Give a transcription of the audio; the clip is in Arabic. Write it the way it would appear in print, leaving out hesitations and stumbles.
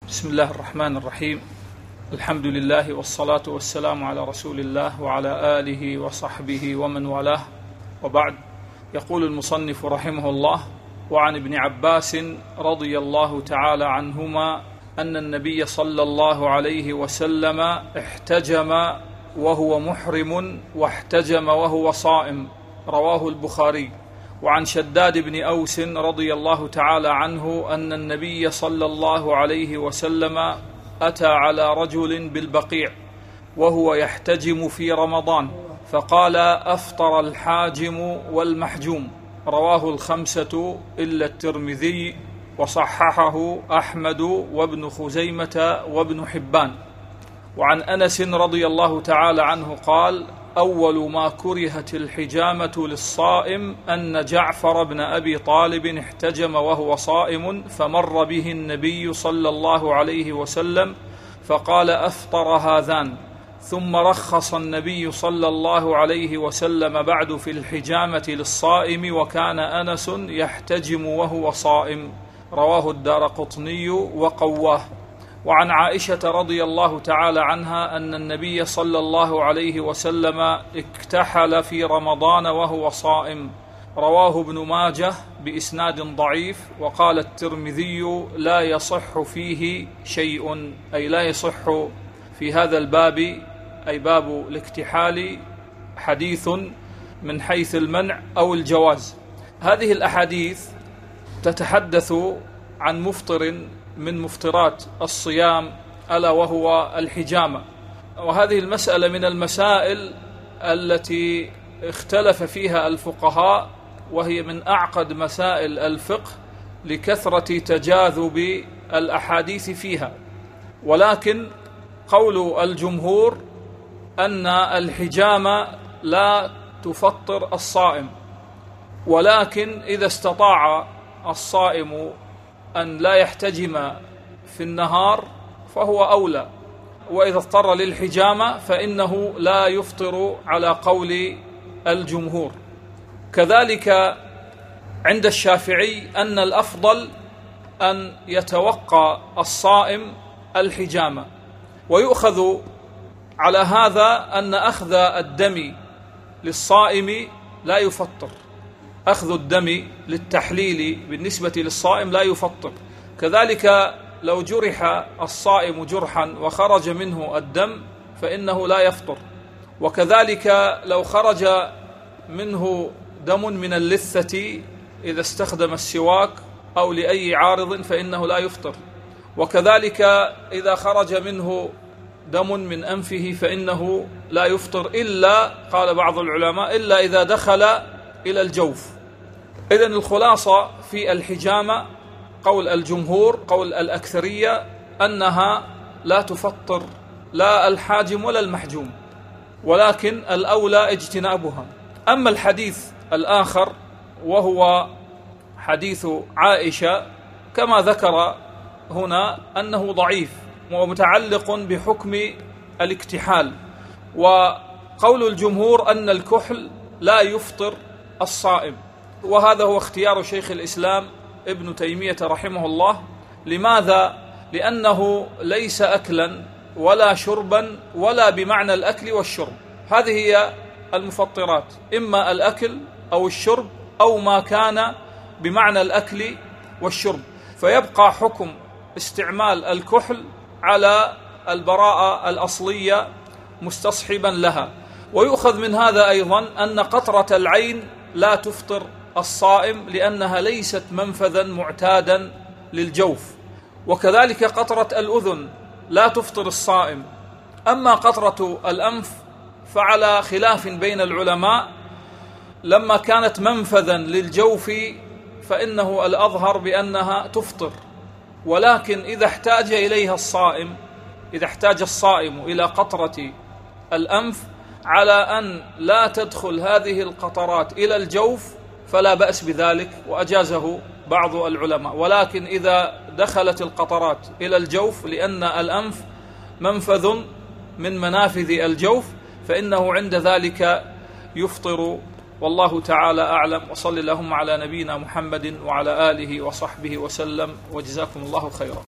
بسم الله الرحمن الرحيم. الحمد لله والصلاة والسلام على رسول الله وعلى آله وصحبه ومن والاه، وبعد. يقول المصنف رحمه الله: وعن ابن عباس رضي الله تعالى عنهما أن النبي صلى الله عليه وسلم احتجم وهو محرم واحتجم وهو صائم، رواه البخاري. وعن شداد بن أوس رضي الله تعالى عنه أن النبي صلى الله عليه وسلم أتى على رجل بالبقيع وهو يحتجم في رمضان فقال: أفطر الحاجم والمحجوم، رواه الخمسة إلا الترمذي، وصححه أحمد وابن خزيمة وابن حبان. وعن أنس رضي الله تعالى عنه قال: أول ما كرهت الحجامة للصائم أن جعفر بن أبي طالب احتجم وهو صائم فمر به النبي صلى الله عليه وسلم فقال: أفطر هذان. ثم رخص النبي صلى الله عليه وسلم بعد في الحجامة للصائم، وكان أنس يحتجم وهو صائم، رواه الدارقطني وقواه. وعن عائشة رضي الله تعالى عنها أن النبي صلى الله عليه وسلم اكتحل في رمضان وهو صائم، رواه ابن ماجه بإسناد ضعيف. وقال الترمذي: لا يصح فيه شيء، أي لا يصح في هذا الباب، أي باب الاكتحال، حديث من حيث المنع أو الجواز. هذه الأحاديث تتحدث عن مفطر من مفطرات الصيام ألا وهو الحجامة، وهذه المسألة من المسائل التي اختلف فيها الفقهاء، وهي من أعقد مسائل الفقه لكثرة تجاذب الأحاديث فيها. ولكن قول الجمهور أن الحجامة لا تفطر الصائم، ولكن إذا استطاع الصائم أن لا يحتجم في النهار فهو أولى، وإذا اضطر للحجامة فإنه لا يفطر على قول الجمهور. كذلك عند الشافعي أن الأفضل أن يتوقى الصائم الحجامة، ويؤخذ على هذا أن أخذ الدم للصائم لا يفطر، أخذ الدم للتحليل بالنسبة للصائم لا يفطر. كذلك لو جرح الصائم جرحا وخرج منه الدم فإنه لا يفطر، وكذلك لو خرج منه دم من اللثة إذا استخدم السواك أو لأي عارض فإنه لا يفطر، وكذلك إذا خرج منه دم من أنفه فإنه لا يفطر، إلا قال بعض العلماء إلا إذا دخل إلى الجوف. إذن الخلاصة في الحجامة قول الجمهور، قول الأكثرية، أنها لا تفطر لا الحاجم ولا المحجوم، ولكن الأولى اجتنابها. أما الحديث الآخر وهو حديث عائشة كما ذكر هنا أنه ضعيف ومتعلق بحكم الاكتحال، وقول الجمهور أن الكحل لا يفطر الصائم، وهذا هو اختيار شيخ الإسلام ابن تيمية رحمه الله. لماذا؟ لأنه ليس أكلا ولا شربا ولا بمعنى الأكل والشرب، هذه هي المفطرات، إما الأكل أو الشرب أو ما كان بمعنى الأكل والشرب، فيبقى حكم استعمال الكحل على البراءة الأصلية مستصحبا لها. ويؤخذ من هذا أيضا أن قطرة العين لا تفطر الصائم لأنها ليست منفذا معتادا للجوف، وكذلك قطرة الأذن لا تفطر الصائم. أما قطرة الأنف فعلى خلاف بين العلماء، لما كانت منفذا للجوف فإنه الأظهر بأنها تفطر، ولكن إذا احتاج إليها الصائم، إذا احتاج الصائم إلى قطرة الأنف على أن لا تدخل هذه القطرات إلى الجوف فلا بأس بذلك، وأجازه بعض العلماء. ولكن إذا دخلت القطرات إلى الجوف لأن الأنف منفذ من منافذ الجوف فإنه عند ذلك يفطر، والله تعالى أعلم. وصل اللهم على نبينا محمد وعلى آله وصحبه وسلم، وجزاكم الله خيرا.